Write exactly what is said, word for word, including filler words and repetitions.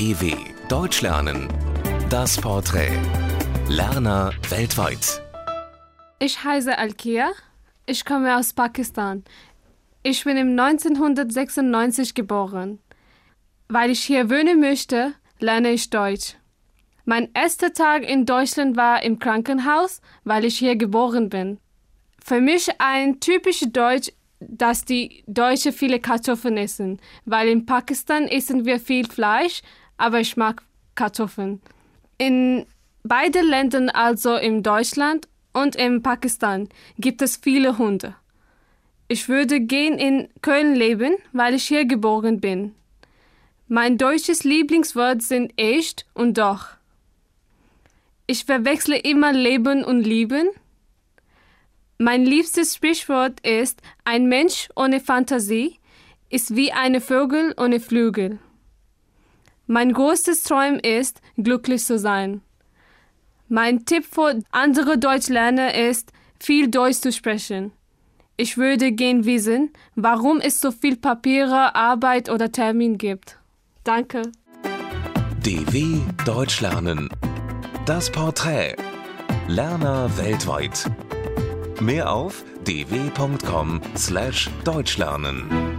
D W Deutsch lernen. Das Porträt. Lerner weltweit. Ich heiße Alkia. Ich komme aus Pakistan. Ich bin im neunzehnhundertsechsundneunzig geboren. Weil ich hier wohnen möchte, lerne ich Deutsch. Mein erster Tag in Deutschland war im Krankenhaus, weil ich hier geboren bin. Für mich ein typisches Deutsch, dass die Deutschen viele Kartoffeln essen, weil in Pakistan essen wir viel Fleisch, aber ich mag Kartoffeln. In beiden Ländern, also in Deutschland und in Pakistan, gibt es viele Hunde. Ich würde gern in Köln leben, weil ich hier geboren bin. Mein deutsches Lieblingswort sind echt und doch. Ich verwechsle immer Leben und Lieben. Mein liebstes Sprichwort ist, ein Mensch ohne Fantasie ist wie ein Vogel ohne Flügel. Mein größtes Traum ist, glücklich zu sein. Mein Tipp für andere Deutschlerner ist, viel Deutsch zu sprechen. Ich würde gern wissen, warum es so viel Papiere, Arbeit oder Termin gibt. Danke. D W Deutsch lernen. Das Porträt. Lerner weltweit. Mehr auf d w punkt com slash deutschlernen.